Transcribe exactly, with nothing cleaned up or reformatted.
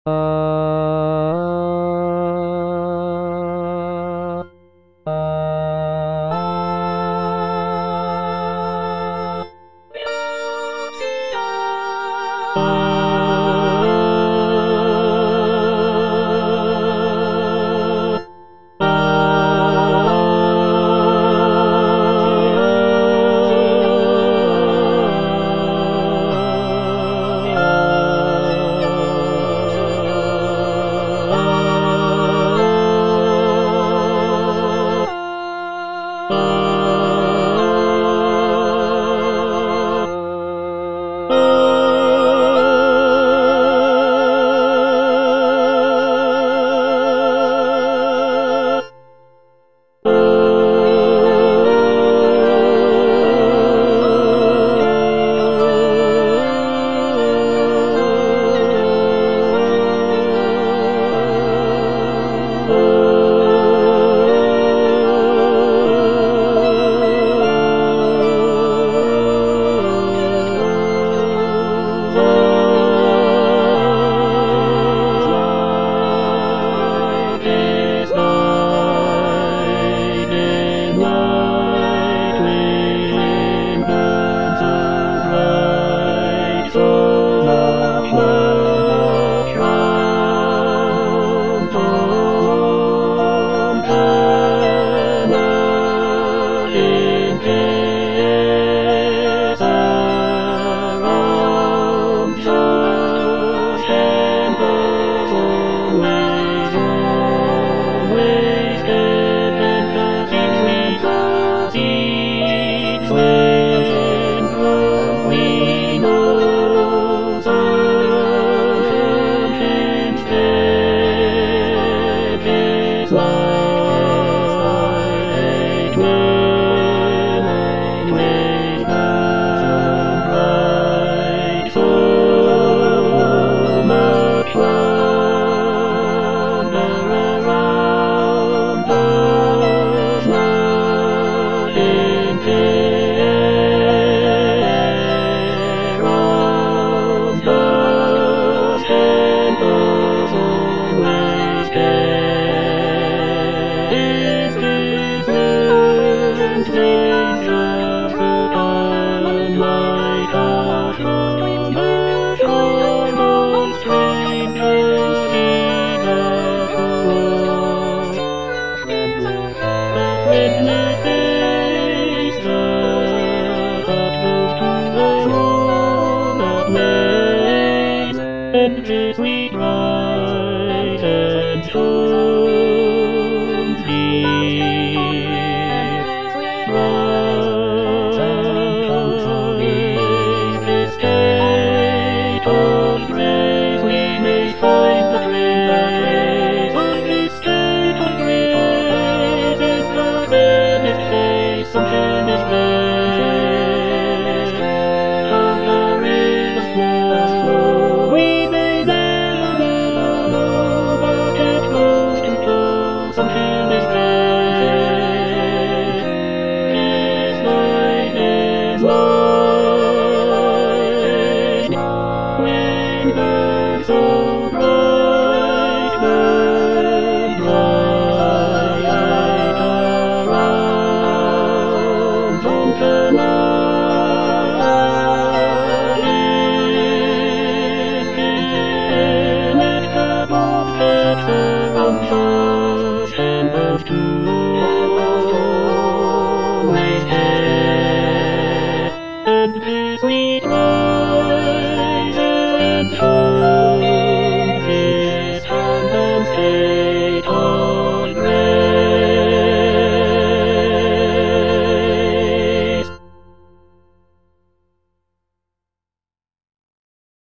Endlessly bright and strong, dear, bright this state of grace we may find the trace of this state of grace in the finished face of finished grace. From the rivers flow, we may never, never know, but get close to close until this grace. His light is light, when burns so bright, burn bright around. Don't turn away, let the boat